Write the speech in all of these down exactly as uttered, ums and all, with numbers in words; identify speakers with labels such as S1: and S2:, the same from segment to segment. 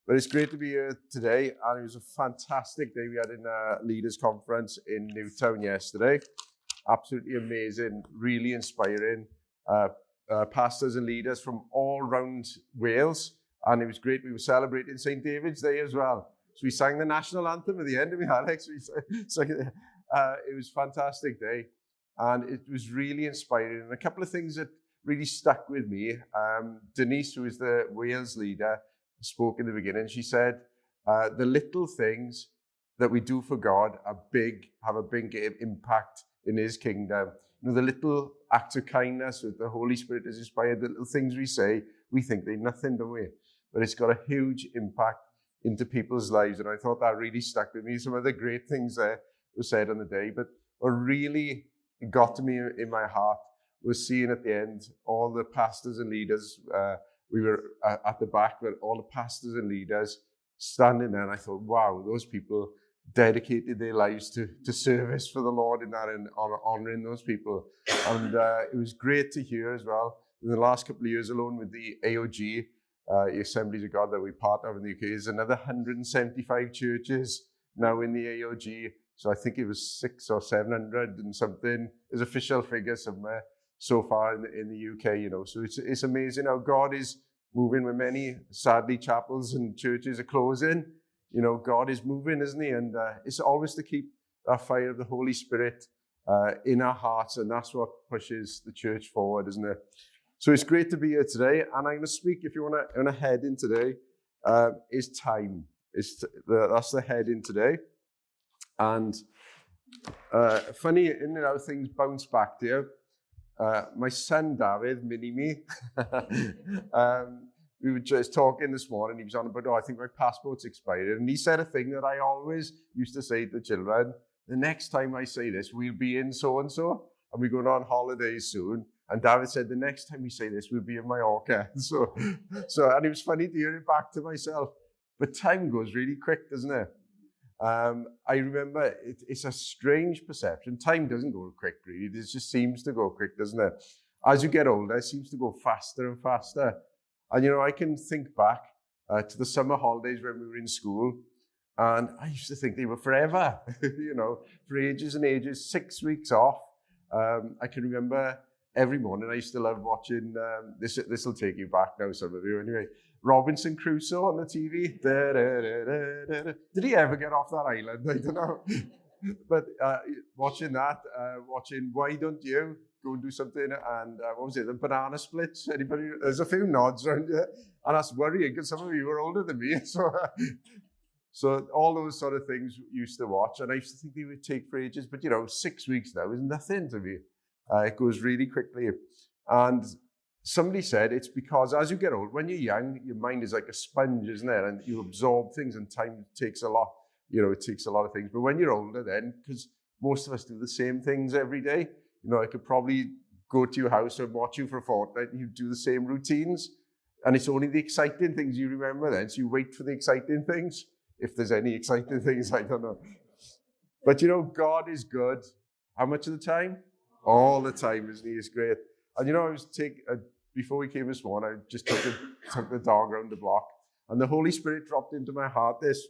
S1: But it's great to be here today, and it was a fantastic day we had in a leaders conference in Newtown yesterday. Absolutely amazing, really inspiring. Uh, uh, pastors and leaders from all around Wales, and it was great. We were celebrating Saint David's Day as well. So we sang the national anthem at the end of it, Alex. We sang, uh, it was a fantastic day, and it was really inspiring. And a couple of things that really stuck with me. Um, Denise, who is the Wales leader, spoke in the beginning. She said, uh, the little things that we do for God are big, have a big impact in his kingdom. You know, the little acts of kindness that the Holy Spirit has inspired, the little things we say, we think they're nothing, don't we? But it's got a huge impact into people's lives. And I thought that really stuck with me. Some of the great things that were said on the day, but what really got to me in my heart was seeing at the end all the pastors and leaders. Uh, we were uh, at the back, but all the pastors and leaders standing there, and I thought, wow, those people dedicated their lives to, to service for the Lord in that and honouring those people. And uh, it was great to hear as well. In the last couple of years alone with the A O G, uh, the Assemblies of God that we partner with in the U K, there's another one hundred seventy-five churches now in the A O G. So I think it was six or seven hundred and something. There's official figure somewhere so far in the, in the U K, you know. So it's it's amazing how God is moving with many. Sadly, chapels and churches are closing. You know, God is moving, isn't he? And uh, it's always to keep that fire of the Holy Spirit uh, in our hearts, and that's what pushes the church forward, isn't it? So it's great to be here today, and I'm going to speak, if you want to, want to head in today, uh, is time. It's t- the, that's the heading today. And uh, funny, in and how things bounce back to you. Uh, my son, David, mini-me, um, we were just talking this morning. He was on about, oh, I think my passport's expired. And he said a thing that I always used to say to the children, the next time I say this, we'll be in so-and-so, and we're going on holidays soon. And David said, the next time we say this, we'll be in Mallorca. So, so, and it was funny to hear it back to myself. But time goes really quick, doesn't it? Um, I remember it, it's a strange perception. Time doesn't go quick, really. It just seems to go quick, doesn't it? As you get older, it seems to go faster and faster. And, you know, I can think back uh, to the summer holidays when we were in school, and I used to think they were forever, you know, for ages and ages, six weeks off. Um, I can remember every morning I used to love watching, um, this This will take you back now, some of you anyway, Robinson Crusoe on the T V. Da, da, da, da, da. Did he ever get off that island? I don't know. But uh, watching that, uh, watching Why Don't You Go and Do Something, and uh, what was it, the banana splits? Anybody? There's a few nods around here. And that's worrying because some of you are older than me. So, uh, so all those sort of things we used to watch, and I used to think they would take for ages, but you know, six weeks now is nothing to me. Uh, it goes really quickly. And somebody said it's because as you get old, when you're young, your mind is like a sponge, isn't it? And you absorb things, and time takes a lot. You know, it takes a lot of things. But when you're older then, because most of us do the same things every day, you know, I could probably go to your house and watch you for a fortnight and you do the same routines. And it's only the exciting things you remember then. So you wait for the exciting things. If there's any exciting things, I don't know. But you know, God is good. How much of the time? All the time, isn't he? It's great. And you know, I was take uh, before we came this morning, I just took the, took the dog around the block. And the Holy Spirit dropped into my heart this.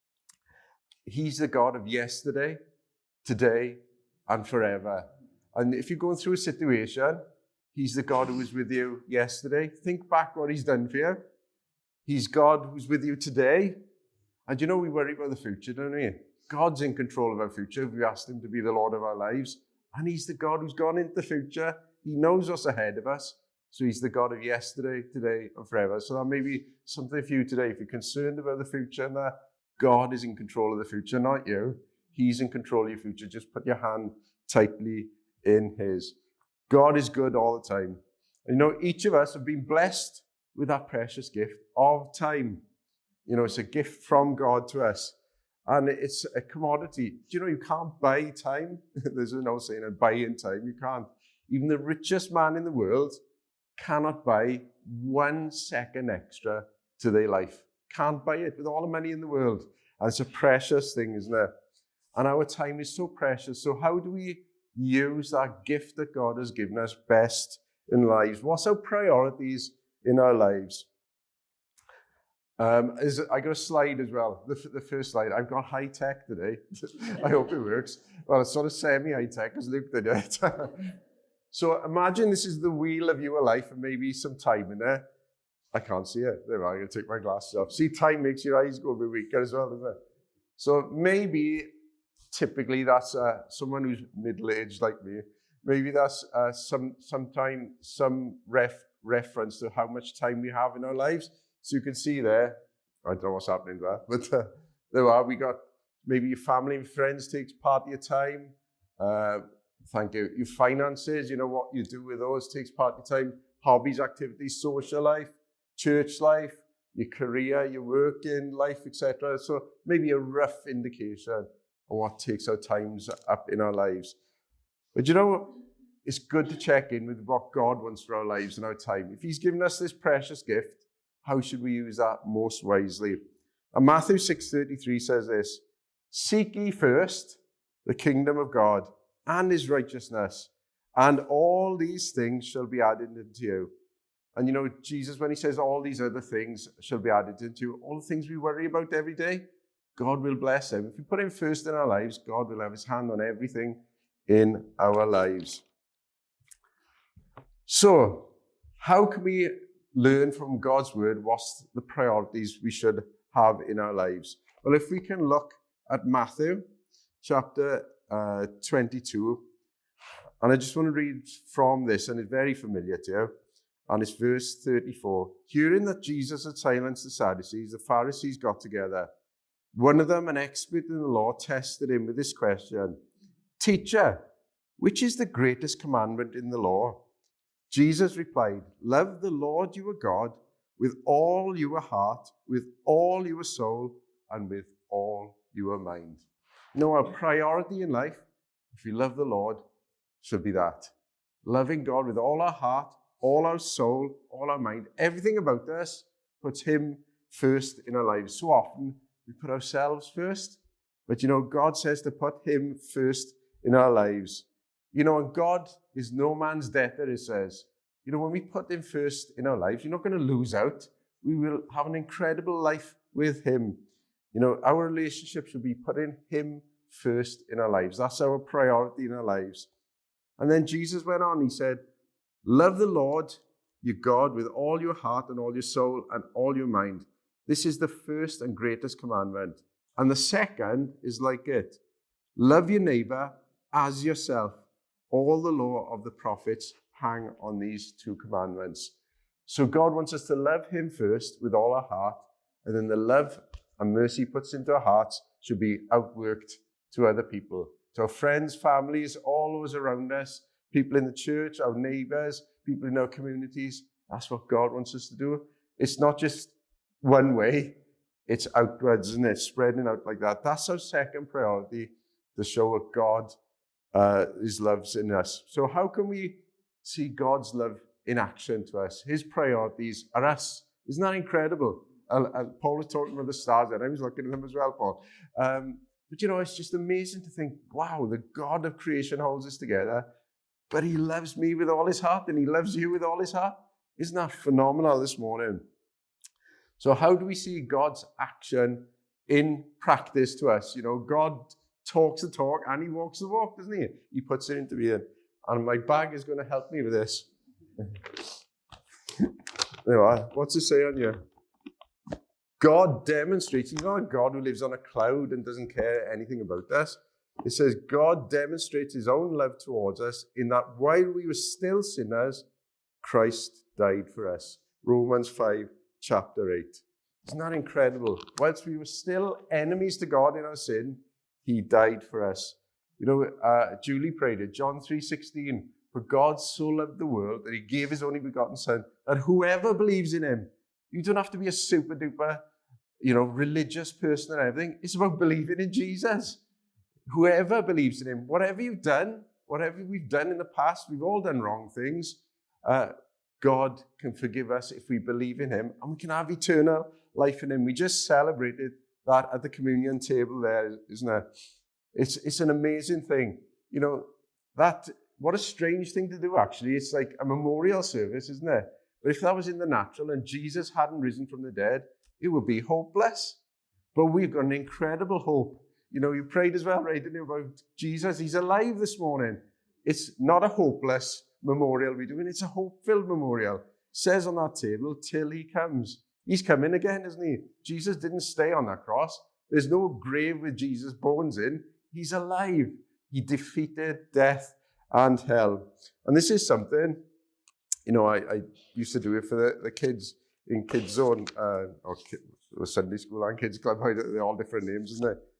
S1: He's the God of yesterday, today, and forever. And if you're going through a situation, he's the God who was with you yesterday. Think back what he's done for you. He's God who's with you today. And you know, we worry about the future, don't we? God's in control of our future. We asked him to be the Lord of our lives. And he's the God who's gone into the future. He knows what's ahead of us. So he's the God of yesterday, today, and forever. So that may be something for you today. If you're concerned about the future and that, God is in control of the future, not you. He's in control of your future. Just put your hand tightly in his. God is good all the time. And you know, each of us have been blessed with that precious gift of time. You know, it's a gift from God to us. And it's a commodity. Do you know you can't buy time? There's an old saying, buy in time. You can't. Even the richest man in the world cannot buy one second extra to their life. Can't buy it with all the money in the world. And it's a precious thing, isn't it? And our time is so precious. So how do we use that gift that God has given us best in lives? What's our priorities in our lives? Um, is I got a slide as well. The, the first slide. I've got high tech today. I hope it works. Well, it's sort of semi-high tech because Luke did it. So imagine this is the wheel of your life and maybe some time in there. I can't see it. There, I'm going to take my glasses off. See, time makes your eyes go a bit weaker as well, doesn't it? So maybe, typically, that's uh, someone who's middle-aged like me. Maybe that's uh, some sometime some ref, reference to how much time we have in our lives. So you can see there, I don't know what's happening there, but uh, there are. We got maybe your family and friends takes part of your time. Uh, thank you. Your finances, you know, what you do with those takes part of your time. Hobbies, activities, social life, church life, your career, your working life, et cetera. So maybe a rough indication of what takes our times up in our lives. But you know, it's good to check in with what God wants for our lives and our time. If he's given us this precious gift, how should we use that most wisely? And Matthew six thirty-three says this, seek ye first the kingdom of God and his righteousness, and all these things shall be added unto you. And you know, Jesus, when he says all these other things shall be added unto you, all the things we worry about every day, God will bless them. If we put him first in our lives, God will have his hand on everything in our lives. So, how can we learn from God's word what's the priorities we should have in our lives? Well, if we can look at Matthew chapter uh, twenty-two, and I just want to read from this, and it's very familiar to you, and it's verse thirty-four. Hearing that Jesus had silenced the Sadducees, the Pharisees got together. One of them, an expert in the law, tested him with this question, Teacher, which is the greatest commandment in the law? Jesus replied, love the Lord your God with all your heart, with all your soul, and with all your mind. You know, our priority in life, if we love the Lord, should be that. Loving God with all our heart, all our soul, all our mind. Everything about us puts him first in our lives. So often, we put ourselves first. But you know, God says to put him first in our lives. You know, and God is no man's debtor, it says. You know, when we put him first in our lives, you're not going to lose out. We will have an incredible life with him. You know, our relationship should be putting him first in our lives. That's our priority in our lives. And then Jesus went on, he said, love the Lord your God with all your heart and all your soul and all your mind. This is the first and greatest commandment. And the second is like it. Love your neighbor as yourself. All the law of the prophets hang on these two commandments. So God wants us to love him first with all our heart, and then the love and mercy he puts into our hearts should be outworked to other people, to our friends, families, all those around us, people in the church, our neighbors, people in our communities. That's what God wants us to do. It's not just one way, it's outwards, isn't it? Spreading out like that. That's our second priority, to show what God uh, his love's in us. So how can we see God's love in action to us? His priorities are us. Isn't that incredible? Uh, uh, Paul was talking about the stars, and I was looking at them as well, Paul. Um, but you know, it's just amazing to think, wow, the God of creation holds us together, but he loves me with all his heart, and he loves you with all his heart. Isn't that phenomenal this morning? So how do we see God's action in practice to us? You know, God talks the talk and he walks the walk, doesn't he? He puts it into being. And my bag is going to help me with this. There you are. What's it say on here? God demonstrates, he's not a God who lives on a cloud and doesn't care anything about us. It says, God demonstrates his own love towards us in that while we were still sinners, Christ died for us. Romans five, chapter eight. Isn't that incredible? Whilst we were still enemies to God in our sin, he died for us. You know, uh, Julie prayed it, John three sixteen, for God so loved the world that he gave his only begotten son, that whoever believes in him, you don't have to be a super duper, you know, religious person and everything. It's about believing in Jesus. Whoever believes in him, whatever you've done, whatever we've done in the past, we've all done wrong things. Uh, God can forgive us if we believe in him, and we can have eternal life in him. We just celebrated that at the communion table there, isn't it? It's, it's an amazing thing. You know, that, what a strange thing to do, actually. It's like a memorial service, isn't it? But if that was in the natural and Jesus hadn't risen from the dead, it would be hopeless. But we've got an incredible hope. You know, you prayed as well, right, didn't you, about Jesus? He's alive this morning. It's not a hopeless memorial we're doing. It's a hope-filled memorial. It says on that table, till he comes. He's coming again, isn't he? Jesus didn't stay on that cross. There's no grave with Jesus' bones in. He's alive. He defeated death and hell. And this is something, you know, I, I used to do it for the, the kids in Kids Zone, uh, or, or Sunday School and Kids Club. They're all different names, isn't it?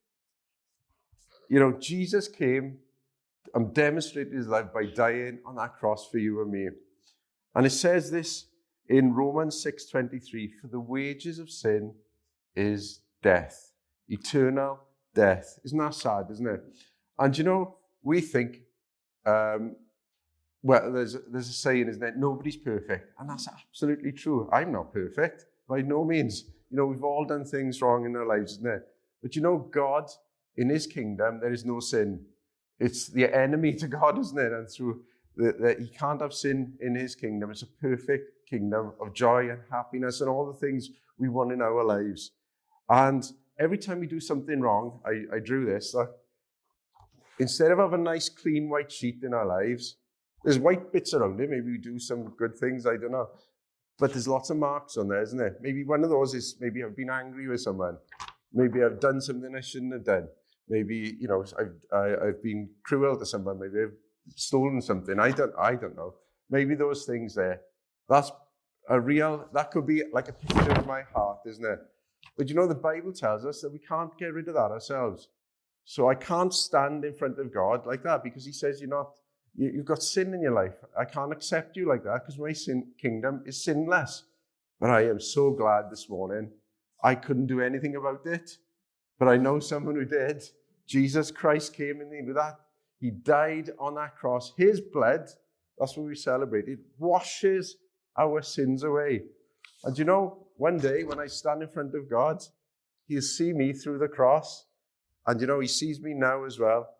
S1: You know, Jesus came and demonstrated his life by dying on that cross for you and me. And it says this in Romans six twenty-three, for the wages of sin is death, eternal death. Isn't that sad, isn't it? And you know, we think, um, well, there's, there's a saying, isn't it? Nobody's perfect. And that's absolutely true. I'm not perfect, by no means. You know, we've all done things wrong in our lives, isn't it? But you know, God, in his kingdom, there is no sin. It's the enemy to God, isn't it? And through the, the, he can't have sin in his kingdom. It's a perfect kingdom of joy and happiness and all the things we want in our lives. And every time we do something wrong, I, I drew this, uh, instead of having a nice, clean white sheet in our lives, there's white bits around it. Maybe we do some good things, I don't know. But there's lots of marks on there, isn't there? Maybe one of those is maybe I've been angry with someone. Maybe I've done something I shouldn't have done. Maybe, you know, I've, I, I've been cruel to someone. Maybe I've stolen something. I don't, I don't know. Maybe those things there. That's a real, that could be like a picture of my heart, isn't it? But you know, the Bible tells us that we can't get rid of that ourselves. So I can't stand in front of God like that because he says you're not, you, you've got sin in your life. I can't accept you like that because my sin kingdom is sinless. But I am so glad this morning I couldn't do anything about it. But I know someone who did. Jesus Christ came in with that. He died on that cross. His blood, that's what we celebrated, washes our sins away. And you know, one day when I stand in front of God, he'll see me through the cross. And you know, he sees me now as well.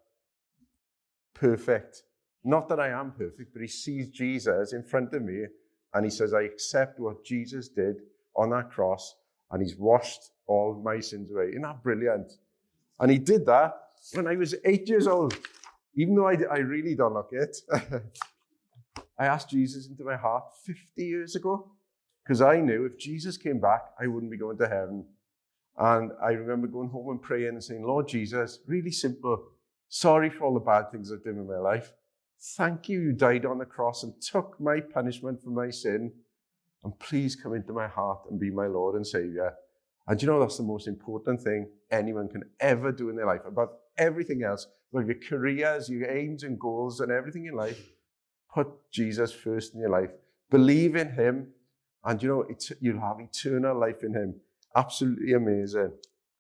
S1: Perfect. Not that I am perfect, but he sees Jesus in front of me. And he says, I accept what Jesus did on that cross. And he's washed all my sins away. Isn't that brilliant? And he did that when I was eight years old. Even though I, I really don't look it. I asked Jesus into my heart fifty years ago. Because I knew if Jesus came back, I wouldn't be going to heaven. And I remember going home and praying and saying, Lord Jesus, really simple. Sorry for all the bad things I've done in my life. Thank you, you died on the cross and took my punishment for my sin. And please come into my heart and be my Lord and Savior. And you know, that's the most important thing anyone can ever do in their life. Above everything else, above your careers, your aims and goals and everything in life, put Jesus first in your life. Believe in him. And you know, it's, you'll have eternal life in him. Absolutely amazing.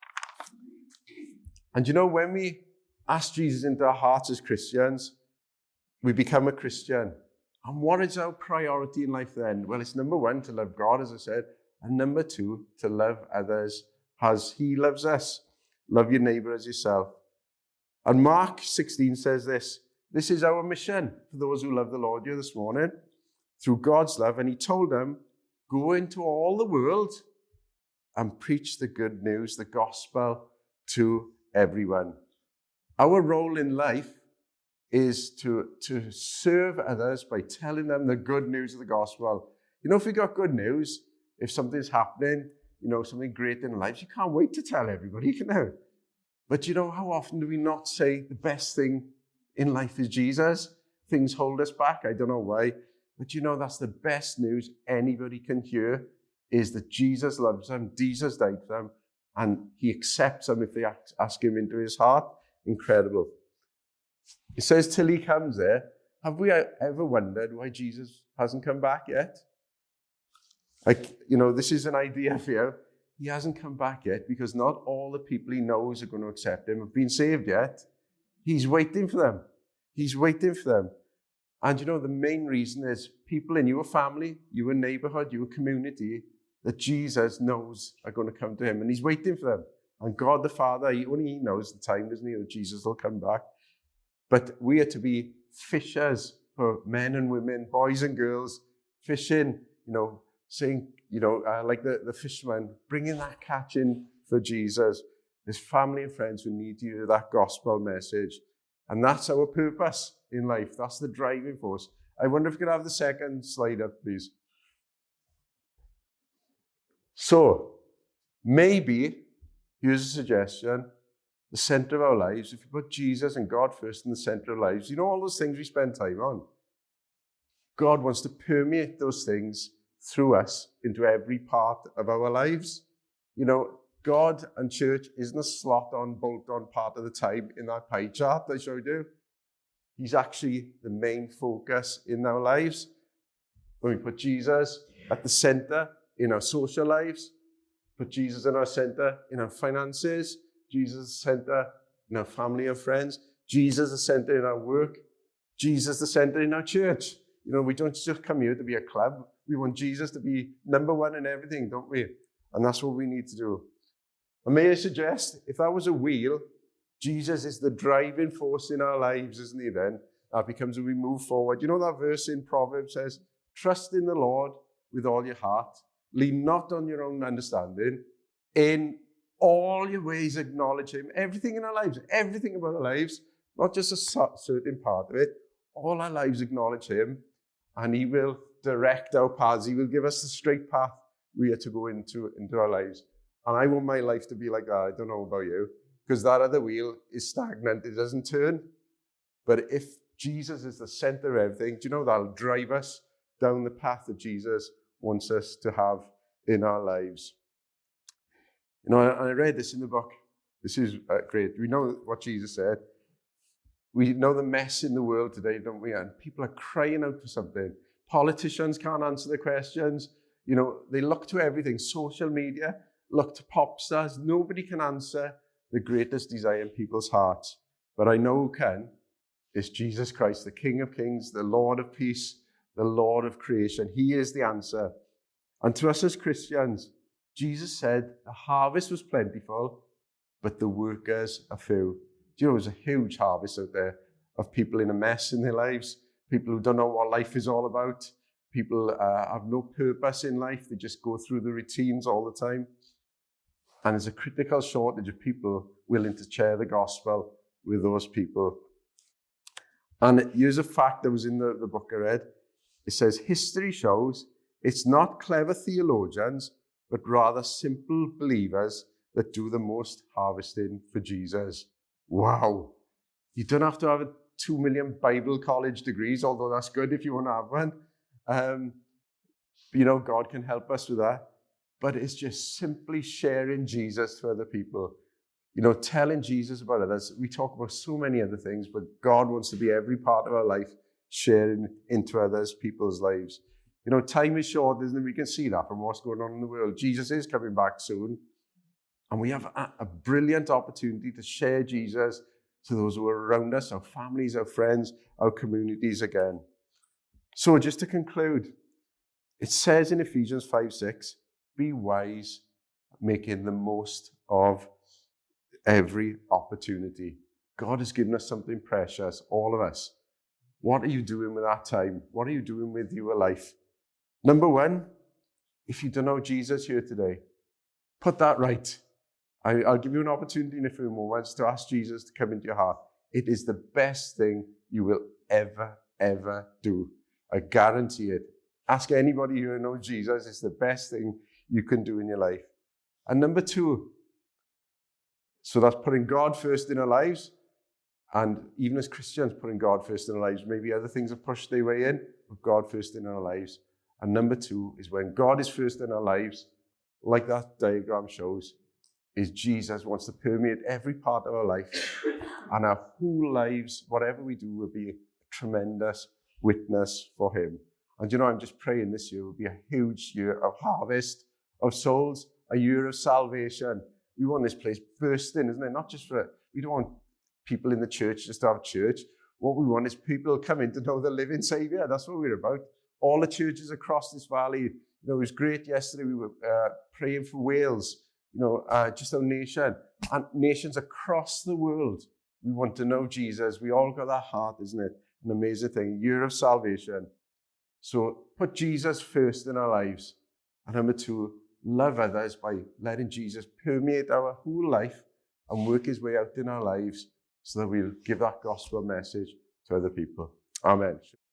S1: And you know, when we ask Jesus into our hearts as Christians, we become a Christian. And what is our priority in life then? Well, it's number one, to love God, as I said. And number two, to love others as he loves us. Love your neighbor as yourself. And Mark sixteen says this. This is our mission for those who love the Lord here this morning. Through God's love. And he told them, go into all the world and preach the good news, the gospel, to everyone. Our role in life is to, to serve others by telling them the good news of the gospel. You know, if we got good news, if something's happening, you know, something great in our lives, you can't wait to tell everybody, you know. But you know, how often do we not say the best thing in life is Jesus? Things hold us back, I don't know why. But you know, that's the best news anybody can hear, is that Jesus loves them, Jesus died for them, and he accepts them if they ask him into his heart. Incredible. It says, till he comes there. Have we ever wondered why Jesus hasn't come back yet? Like, you know, this is an idea for you. He hasn't come back yet because not all the people he knows are going to accept him have been saved yet. He's waiting for them. He's waiting for them. And you know, the main reason is people in your family, your neighborhood, your community, that Jesus knows are going to come to him. And he's waiting for them. And God the Father, he, only he knows the time, doesn't he, that Jesus will come back. But we are to be fishers for men and women, boys and girls, fishing, you know, saying, you know, uh, like the, the fisherman, bringing that catch in for Jesus. There's family and friends who need to hear that gospel message. And that's our purpose in life. That's the driving force. I wonder if we could have the second slide up, please. So, maybe, here's a suggestion, the center of our lives, if you put Jesus and God first in the center of our lives, you know all those things we spend time on? God wants to permeate those things through us into every part of our lives. You know, God and church isn't a slot-on, bolt-on part of the time in that pie chart I showed you. He's actually the main focus in our lives. When we put Jesus at the center in our social lives, put Jesus in our center in our finances, Jesus the center in our family and friends, Jesus the center in our work, Jesus the center in our church. You know, we don't just come here to be a club. We want Jesus to be number one in everything, don't we? And that's what we need to do. And may I suggest, if that was a wheel, Jesus is the driving force in our lives, isn't he then? That becomes when we move forward. You know that verse in Proverbs says, trust in the Lord with all your heart. Lean not on your own understanding. In all your ways acknowledge him. Everything in our lives, everything about our lives, not just a certain part of it, all our lives acknowledge him, and he will direct our paths. He will give us the straight path we are to go into, into our lives. And I want my life to be like that. I don't know about you, because that other wheel is stagnant. It doesn't turn. But if Jesus is the center of everything, do you know that'll drive us down the path that Jesus wants us to have in our lives? You know, and I read this in the book. This is uh, great. We know what Jesus said. We know the mess in the world today, don't we? And people are crying out for something. Politicians can't answer the questions. You know, they look to everything. Social media, look to pop stars. Nobody can answer the greatest desire in people's hearts. But I know who can. It's Jesus Christ, the King of Kings, the Lord of peace, the Lord of creation. He is the answer. And to us as Christians, Jesus said the harvest was plentiful, but the workers are few. Do you know, there's a huge harvest out there of people in a mess in their lives, people who don't know what life is all about, people uh, have no purpose in life, they just go through the routines all the time. And there's a critical shortage of people willing to share the gospel with those people. And here's a fact that was in the, the book I read. It says, history shows it's not clever theologians, but rather simple believers that do the most harvesting for Jesus. Wow. You don't have to have a two million Bible college degrees, although that's good if you want to have one. Um, you know, God can help us with that. But it's just simply sharing Jesus to other people. You know, telling Jesus about others. We talk about so many other things, but God wants to be every part of our life, sharing into others, people's lives. You know, time is short, isn't it? We can see that from what's going on in the world. Jesus is coming back soon. And we have a, a brilliant opportunity to share Jesus to those who are around us, our families, our friends, our communities again. So just to conclude, it says in Ephesians five six, be wise, making the most of every opportunity. God has given us something precious, all of us. What are you doing with that time? What are you doing with your life? Number one, if you don't know Jesus here today, put that right. I, I'll give you an opportunity in a few moments to ask Jesus to come into your heart. It is the best thing you will ever, ever do. I guarantee it. Ask anybody who knows Jesus. It's the best thing you can do in your life. And number two, so that's putting God first in our lives. And even as Christians, putting God first in our lives. Maybe other things have pushed their way in, but God first in our lives. And number two is when God is first in our lives, like that diagram shows, is Jesus wants to permeate every part of our life. And our whole lives, whatever we do, will be a tremendous witness for him. And you know, I'm just praying this year will be a huge year of harvest of souls, a year of salvation. We want this place bursting, isn't it? Not just for, we don't want people in the church just to have church. What we want is people coming to know the living Savior. That's what we're about. All the churches across this valley. You know, it was great yesterday. We were uh, praying for Wales, you know, uh, just our nation. And nations across the world. We want to know Jesus. We all got that heart, isn't it? An amazing thing. Year of salvation. So put Jesus first in our lives. And number two, love others by letting Jesus permeate our whole life and work his way out in our lives so that we'll give that gospel message to other people. Amen.